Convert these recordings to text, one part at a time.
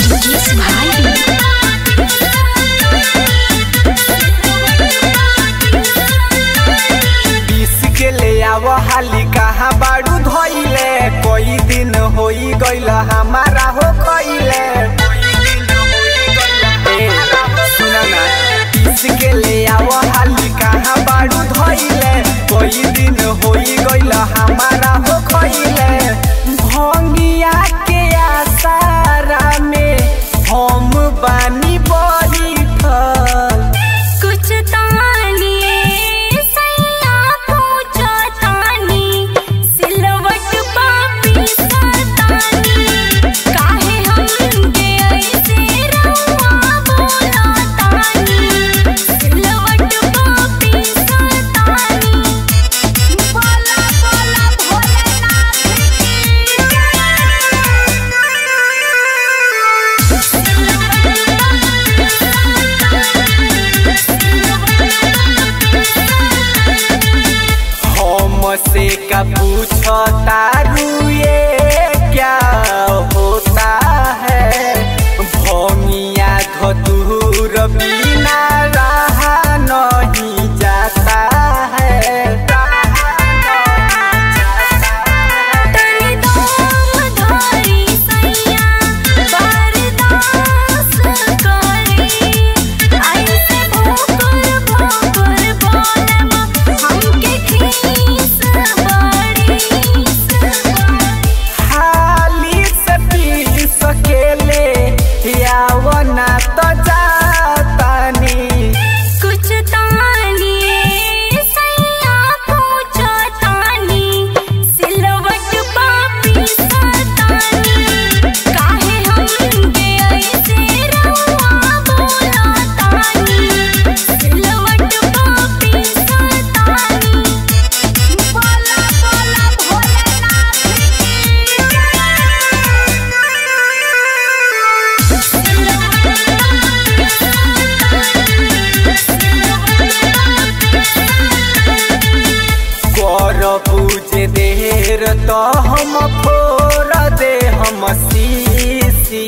हाली कहाँ बाड़ू धोइले कोई दिन होई गइल हमारा हो खइले सुना ना किसके ले आओ हाली कहाँ बाड़ू धोइले कोई दिन होई गइल हमारा हो खइले भंगिया के आसारा में हम बानी बड़ी फल कुछ तानी से का पूछो तारू ये क्या होता है भोंगिया धतूर बिना रहा नहीं जाता है पूजे देर तो हम फोड़ दे हम शीशी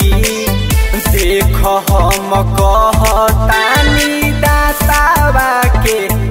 देख हम कहतानी दातावा के